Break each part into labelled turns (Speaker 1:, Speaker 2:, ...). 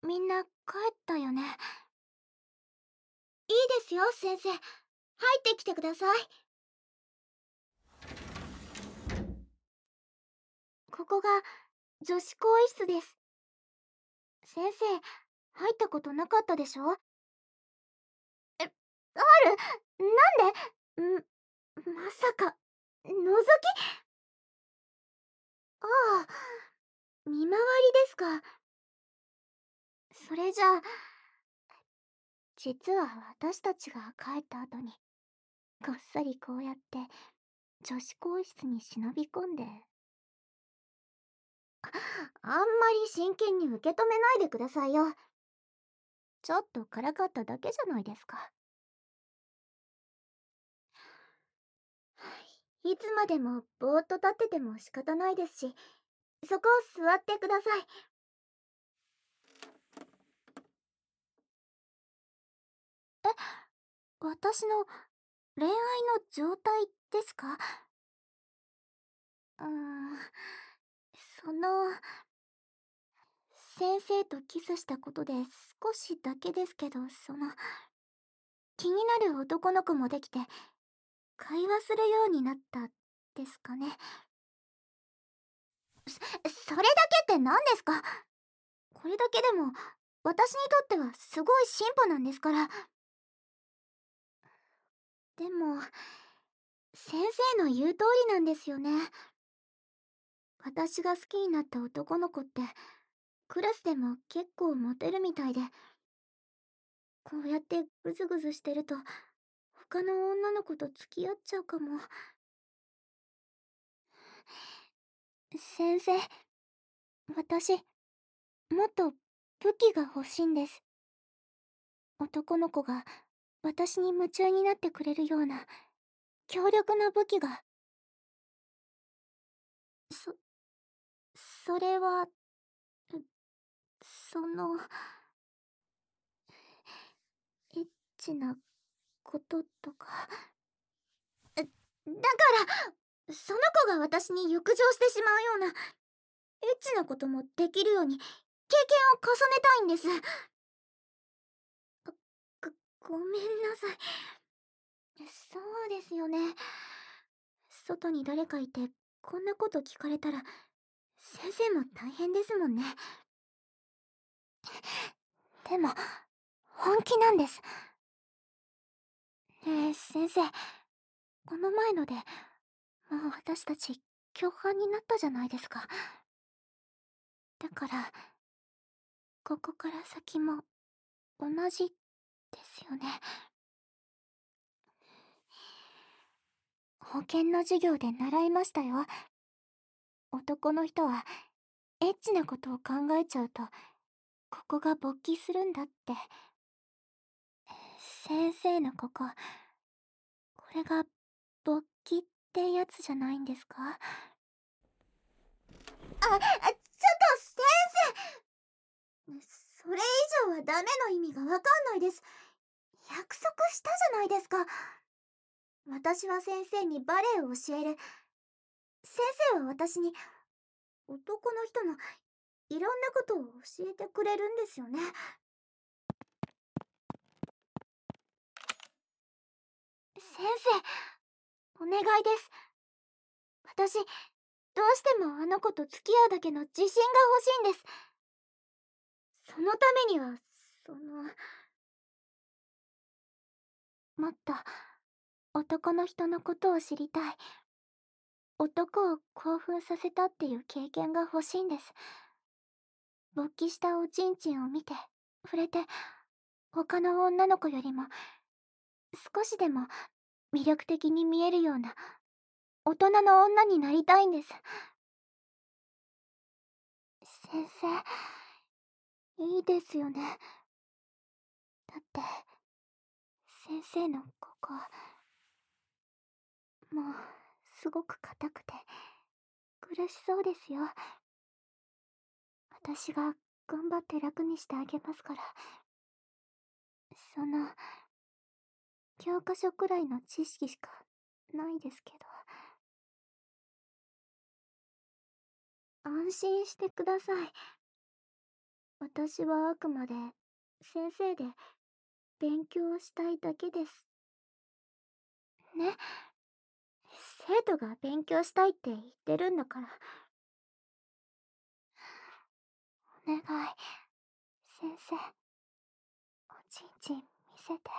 Speaker 1: みんな帰ったよね。
Speaker 2: いいですよ、先生。入ってきてください。
Speaker 1: ここが女子更衣室です。先生、入ったことなかったでしょ？ある？なんで？まさか、覗き？ああ、見回りですか。それじゃあ、実は私たちが帰った後に、こっそりこうやって女子更衣室に忍び込んで。あんまり真剣に受け止めないでくださいよ。ちょっとからかっただけじゃないですか。いつまでもぼーっと立ってても仕方ないですし、そこを座ってください。私の恋愛の状態ですか？うーん、その、先生とキスしたことで少しだけですけど、気になる男の子もできて、会話するようになったですかね。それだけって何ですか？これだけでも、私にとってはすごい進歩なんですから。でも、先生の言う通りなんですよね。私が好きになった男の子って、クラスでも結構モテるみたいで、こうやってグズグズしてると、他の女の子と付き合っちゃうかも。先生、私、もっと武器が欲しいんです。男の子が私に夢中になってくれるような強力な武器が。そ、それは、その、エッチなこととか。だから、その子が私に欲情してしまうような、エッチなこともできるように、経験を重ねたいんです。ごめんなさい。そうですよね。外に誰かいて、こんなこと聞かれたら、先生も大変ですもんね。でも、本気なんです。先生、この前ので、もう私たち、共犯になったじゃないですか。だから、ここから先も、同じ、ですよね。保健の授業で習いましたよ。男の人は、エッチなことを考えちゃうと、ここが勃起するんだって。先生のここ、これが勃起ってやつじゃないんですか？ちょっと先生、それ以上はダメの意味がわかんないです。約束したじゃないですか。私は先生にバレエを教える。先生は私に男の人のいろんなことを教えてくれるんですよね。先生、お願いです。私、どうしてもあの子と付き合うだけの自信が欲しいんです。そのためには、その、もっと男の人のことを知りたい。男を興奮させたっていう経験が欲しいんです。勃起したおちんちんを見て、触れて、他の女の子よりも少しでも魅力的に見えるような大人の女になりたいんです。先生、いいですよね。だって、先生のここ、もう、すごく硬くて、苦しそうですよ。私が頑張って楽にしてあげますから。その、教科書くらいの知識しかないですけど。安心してください。 私はあくまで先生で勉強したいだけです。ね、生徒が勉強したいって言ってるんだから。お願い、先生、おちんちん見せて。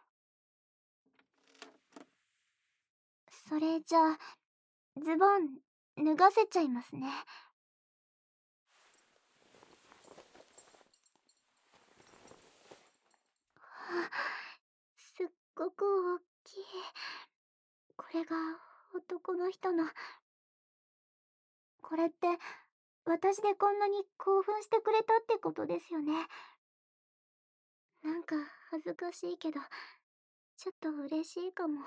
Speaker 1: それじゃあ、ズボン脱がせちゃいますね。すっごく大きい。これが男の人の。これって私でこんなに興奮してくれたってことですよね。なんか恥ずかしいけどちょっと嬉しいかも。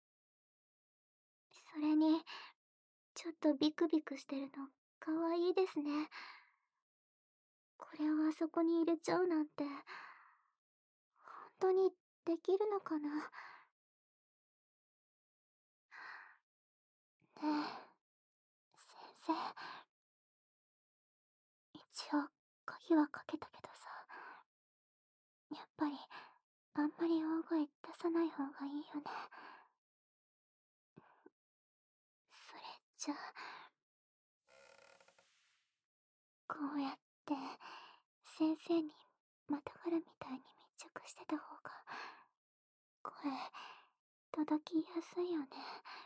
Speaker 1: それにちょっとビクビクしてるのかわいいですね。これをあそこに入れちゃうなんて本当にできるのかな。ねえ先生、一応鍵はかけたけどさ、やっぱりあんまり大声出さない方がいいよね。それじゃあこうやって先生にまたがるみたいに密着してた方が声届きやすいよね。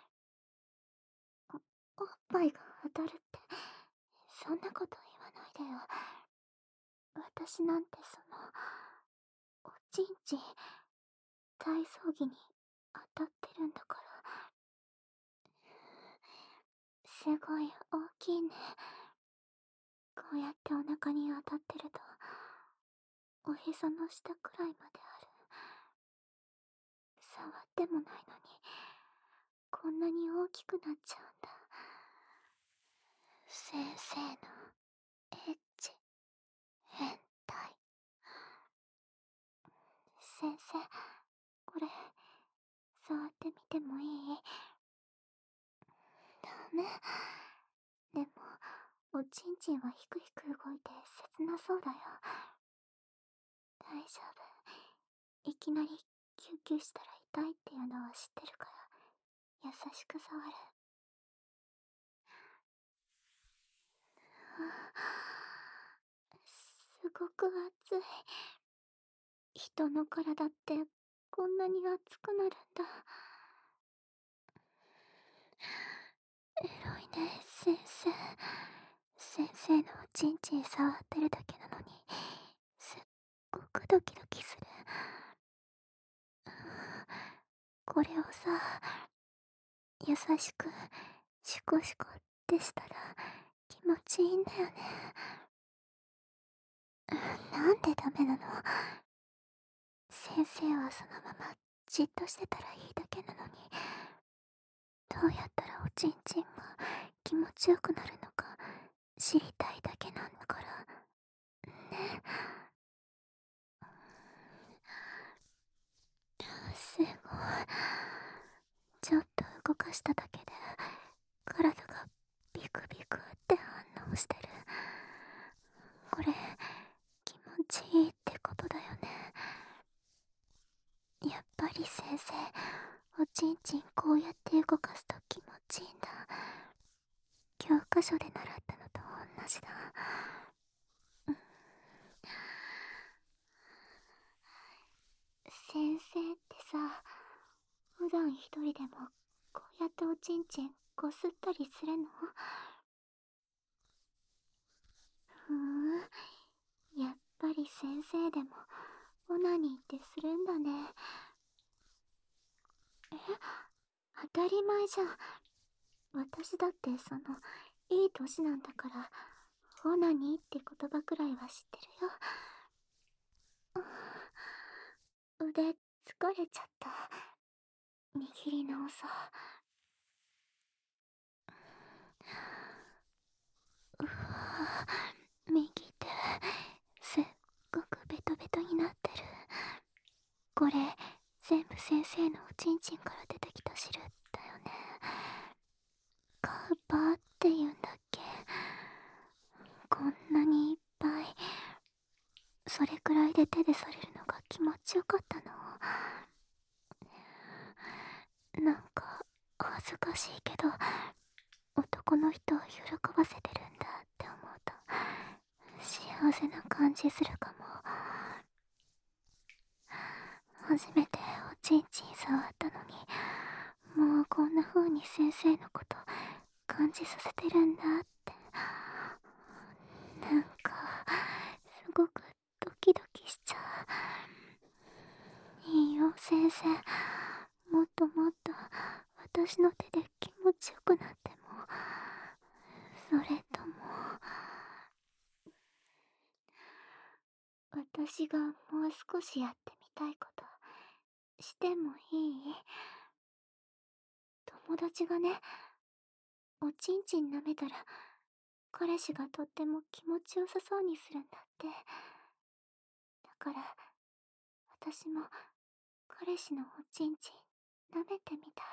Speaker 1: おっぱいが当たるってそんなこと言わないでよ。私なんておちんちん体操着に当たってるんだから。すごい大きいね。こうやってお腹に当たってるとおへその下くらいまである。触ってもないのにこんなに大きくなっちゃうんだ。先生のエッチ変態。先生、これ触ってみてもいい？ダメ。でもおちんちんはひくひく動いて切なそうだよ。大丈夫。いきなりキュンキュンしたら痛いっていうのは知ってるから優しく触る。すごく熱い。人の体ってこんなに熱くなるんだ。エロいね、先生。先生のおちんちん触ってるだけなのにすっごくドキドキする。これをさ、優しくシコシコってしたら気持ちいいんだよね。なんでダメなの？先生はそのままじっとしてたらいいだけなのに、どうやったらおちんちんが気持ちよくなるのか知りたいだけなんだからね。すごい。ちょっと動かしただけで体がビクビクって反応してる。これ気持ちいいってことだよね。やっぱり先生、おちんちんこうやって動かすと気持ちいいんだ。教科書で習ったのと同じだ。先生ってさ、普段一人でもこうやっておちんちんこすったりするの？ふーん、やっぱり先生でもオナニーってするんだね。え、当たり前じゃん。私だっていい年なんだからオナニーって言葉くらいは知ってるよ。腕疲れちゃった。握り直そう。うわぁ、右手すっごくベトベトになってる。これ全部先生のおちんちんから出てきた汁だよね。カウパーって言うんだっけ。こんなにいっぱいそれくらいで手でされるのが気持ちよかったの。なんか恥ずかしいけど、男の人を喜ばせてるんだって思うと幸せな感じするかも。初めておちんちん触ったのに、もうこんな風に先生のこと感じさせてるんだって、なんかすごくドキドキしちゃう。いいよ先生、もっともっと私の手で気持ちよくなっても。それとも私がもう少しやってみたいことしてもいい？友達がね、おちんちん舐めたら彼氏がとっても気持ちよさそうにするんだって。だから私も彼氏のおちんちん舐めてみたい。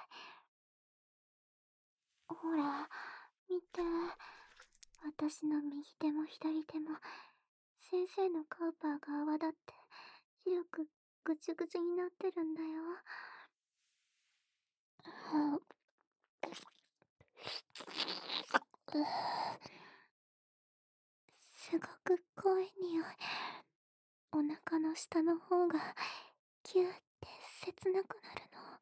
Speaker 1: ほら見て、私の右手も左手も先生のカウパーが泡立って白くぐちゅぐちゅになってるんだよ。すごく濃い匂い。お腹の下の方がキューって切なくなるの。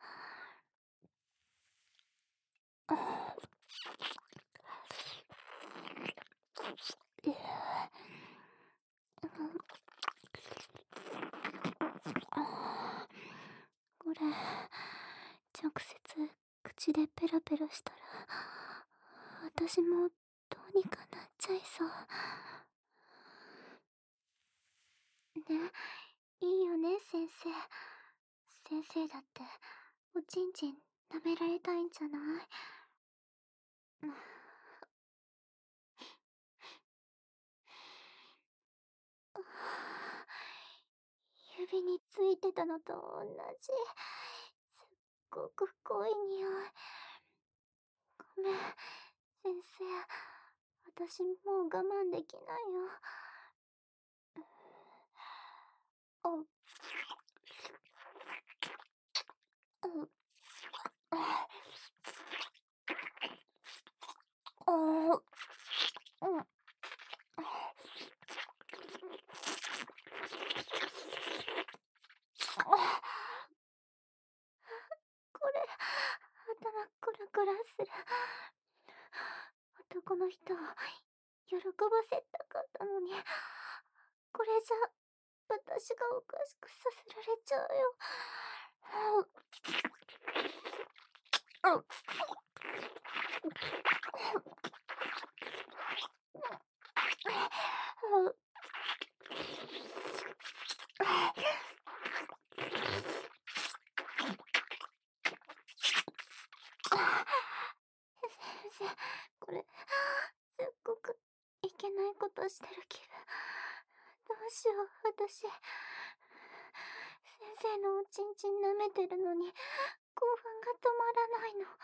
Speaker 1: これ直接口でペロペロしたら私もどうにかなっちゃいそう。ね、いいよね先生。先生だっておちんちん舐められたいんじゃない？指についてたのと同じ。すっごく濃い匂い。ごめん先生、私もう我慢できないよ。あう、あう、あう、うん。これ、頭クラクラする。男の人を喜ばせたかったのに、これじゃ私がおかしくさせられちゃうよ。あう、あう、先生、これ、すっごくいけないことしてる気分。どうしよう、私。先生のおちんちん舐めてるのに、興奮が止まらないの。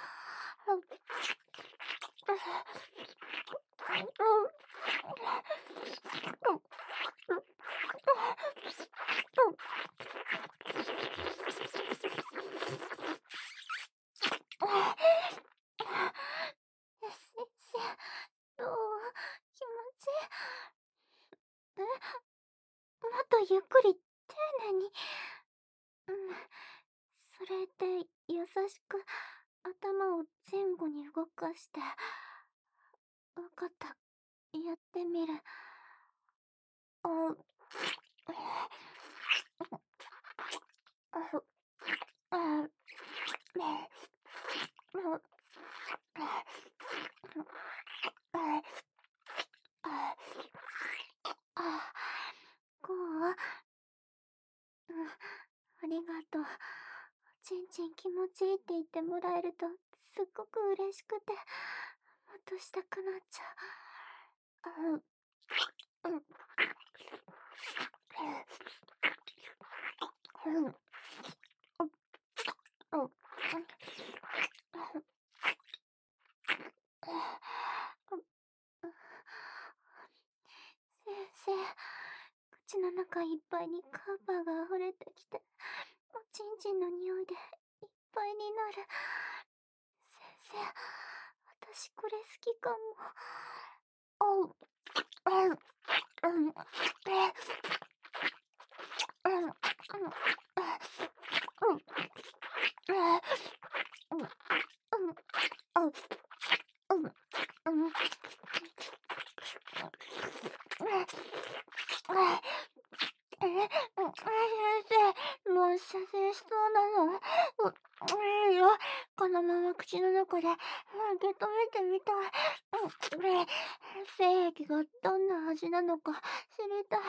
Speaker 1: 先生、どう？気持ちいい？もっとゆっくり丁寧に。うん。それで優しく頭を前後に動かして。わかった。やってみる。あ、あ、あ、こう？ありがとう。ちんちん気持ちいいって言ってもらえるとすっごく嬉しくて、もっとしたくなっちゃう。うん。先生、口の中腹いっぱいにカーパーが溢れてきて、おちんちんの匂いでいっぱいになる。先生、私これ好きかも。おう、うん、うん、うん、うん、うん、うん、うん、うん、うん、先生、もう射精しそうなの。いいよ、このまま口の中で受け止めてみたい。精液がどんな味なのか知りたい。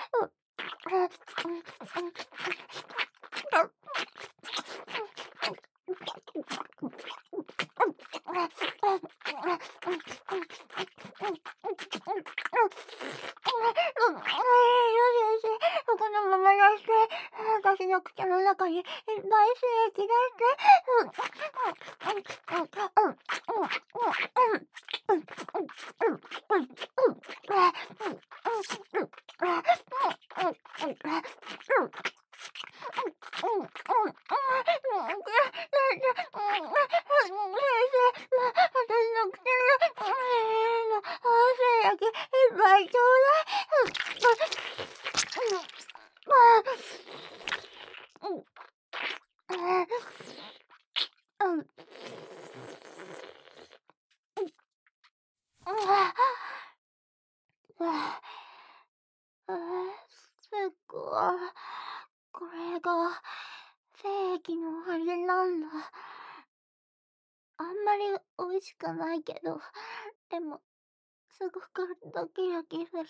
Speaker 1: 先生、このまま出して、私の口の中にいっぱい精液出して。すっごい。これが精液の味なんだ。あんまり美味しくないけど、でも、すごくドキドキする。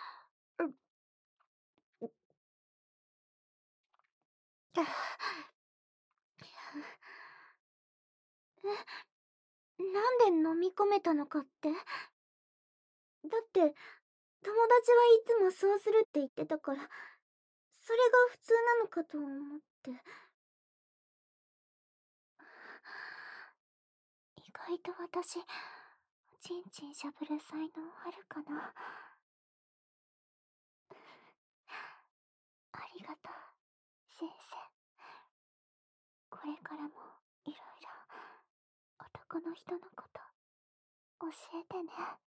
Speaker 1: なんで飲み込めたのかって？だって、友達はいつもそうするって言ってたから、それが普通なのかと思って。意外と私、ちんちんしゃぶる才能あるかな。ありがとう、先生。これからもいろいろ男の人のこと教えてね。